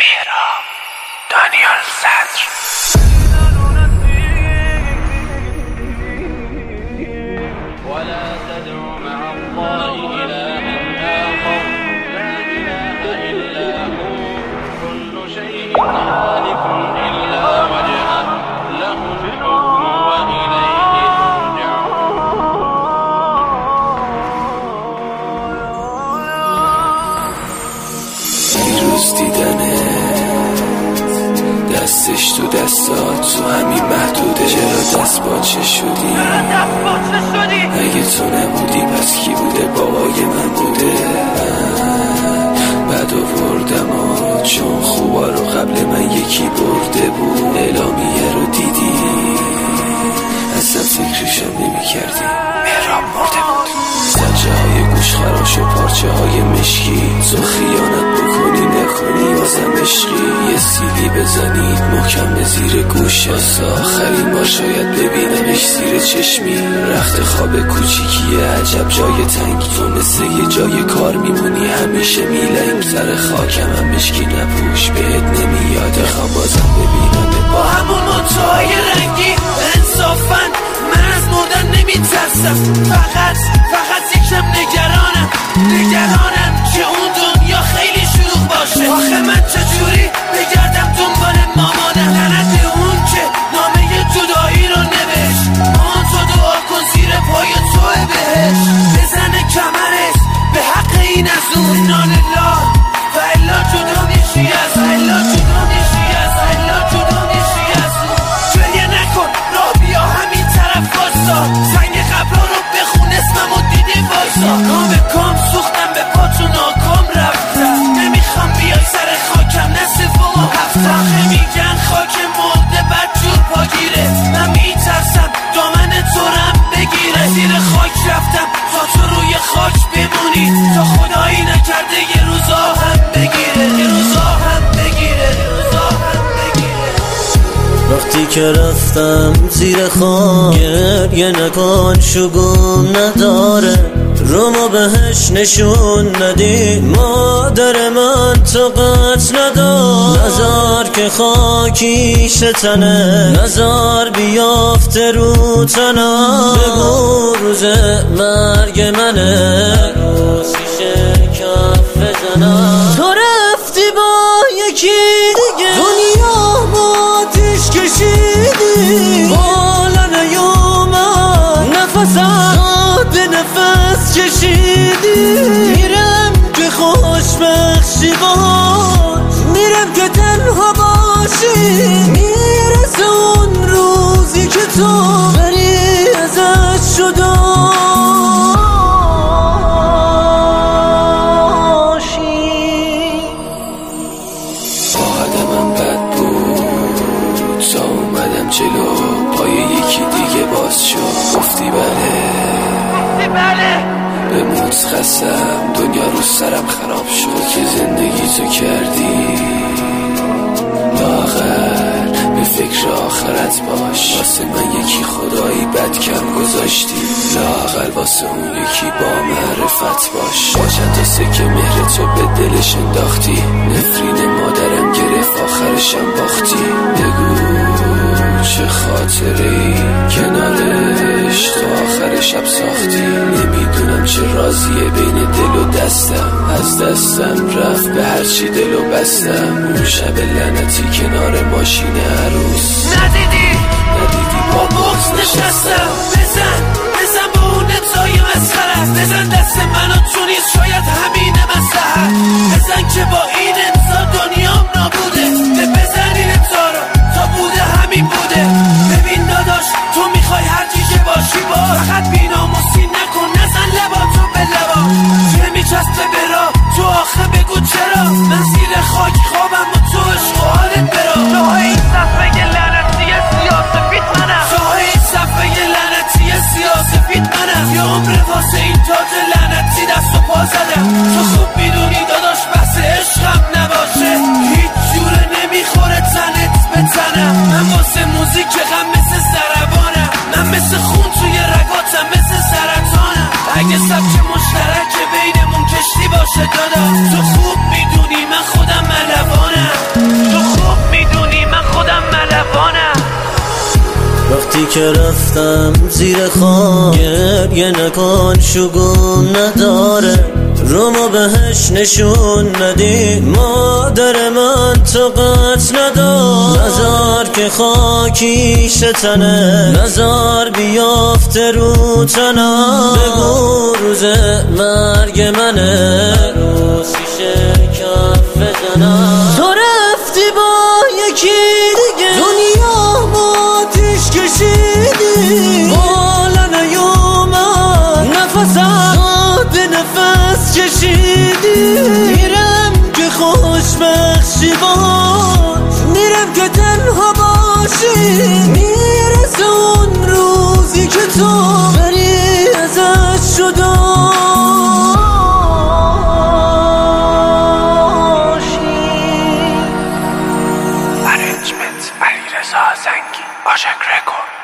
مهراب دانیال صدر. ولا تدعو مع الله إلها آخر لا إله إلا هو كل شيء هالك إلا وجهه له الحكم وإليه ترجعون. دیروز دیدنه دستش تو دستات تو همین محدوده. چرا دست باچه شدی؟ اگه تو نبودی پس کی بوده؟ بابای من بوده. بد آوردم چون خوبا رو قبل من یکی برده بود. اعلامیه رو دیدی اصلا فکرشم نمی کردی. مهراب مرده بود. زجه های گوش خراش و پارچه های مشکی. تو خیانت بکنی نکنی بازم عشقی. یه سیلی بزنید محکم به زیر گوش. واسه آخرین بار شاید ببینمش زیر چشمی. رخت خواب کوچیکیه عجب جای تنگ. تو مثل یه جای کار میمونی همیشه میلنگ. سر خاکم هم مشکی نپوش بهت نمیاد. خواب بازم ببینم با همون منتهای رنگی. انصافاً من از مردن نمیترسم. فقط یکم نگرانم که اون دنیا خیلی شلوغ باشه. آخه من چجوری بگردم دنبال مامانم؟ لعنت اون که نامه جدایی رو نوشت. مامان تو دعا کن زیر پای توه بهش. بزنه کمرت به حق این از اون. نان الله و الا جدا میشی از گریه نکن راه بیا همین طرف واسا. زنگ قبرا رو بخون اسممو دیدی واسا. کام سوختم به پاتو ناکام رفتم. نمیخوام بیای سر خاکم نه سوم و هفتم. میگن خاک مرده بد جور پاگیره. من میترسم دامن تو رم بگیره. زیر خاک رفتم تا تو روی خاک بمونی. تا خدایی نکرده یه روزا هم بگیره. وقتی که رفتم زیر خاک گریه نکن شگون نداره. رومو بهش نشون ندی مادر من تو قتل ندار. نزار که خاکیش تنه نزار بیافته رو تنم. بگو روز مرگ منه روزیشه کف بزنم. تو رفتی با یکی دیگه دنیا ماتش کشیدی. بالا نیومد نفسم به نفس کشیدی. میرم که خوشبخشی باش. میرم که تنها باشی. میرسه اون روزی که تو بری ازش جدا جلو پای یکی دیگه باز شد. گفتی بله به موت خستم دنیا رو سرم خراب شد. که زندگی تو کردی لاغر به فکر آخرت باش. واسه من یکی خدایی بد کم گذاشتی. لاغر واسه اون یکی با معرفت باش. با چند تا سکه مهر تو به دلش انداختی. نفرین مادرم گرفت آخرشم باختی. بگو چه خاطری کنارش تو آخر شب ساختی. نمیدونم چه رازیه بین دل و دستم. از دستم رفت به هرچی دل و بستم. اون شب لعنتی کنار ماشین عروس ندیدی با بغض نشستم. بزن با اون امضای مسخرت. بزن دست منو تو نیست شاید همینه مصلحت. بزن که با این امضا دنیام نابوده. بزن این امضا رو تا بوده همین بوده. ببین داداش تو میخوای هر چی که باشی باش. فقط بی‌ناموسی نکن نزن لباتو به لبا. چه میچسته برا تو آخه بگو چرا. من زیر خاک خوابم و تو عشق و حالت برا. شاه این صفحه لعنتی سیاسفید منم. یه عمر واسه این تاج لعنتی دست و پا زدم. تو خوب میدونی داداش بحث عشقم که رفتم زیر خاک گریه نکن شگون نداره رومو بهش نشون ندی مادر من تو قط ندار نزار که خاکیش تنه نزار بیافته رو تنم بگو روز مرگ منه عروسیش کف بزنم تو رفتی با یکی دیگه دنیا ما آتیش کشیدی بالا نیومد نفسم به نفس کشیدی میرم که خوشبخشی باش میرم که تنها باشی میرسه اون روزی که تو بری ازش جدا Arrangement علیرضا زنگی آشک رکورد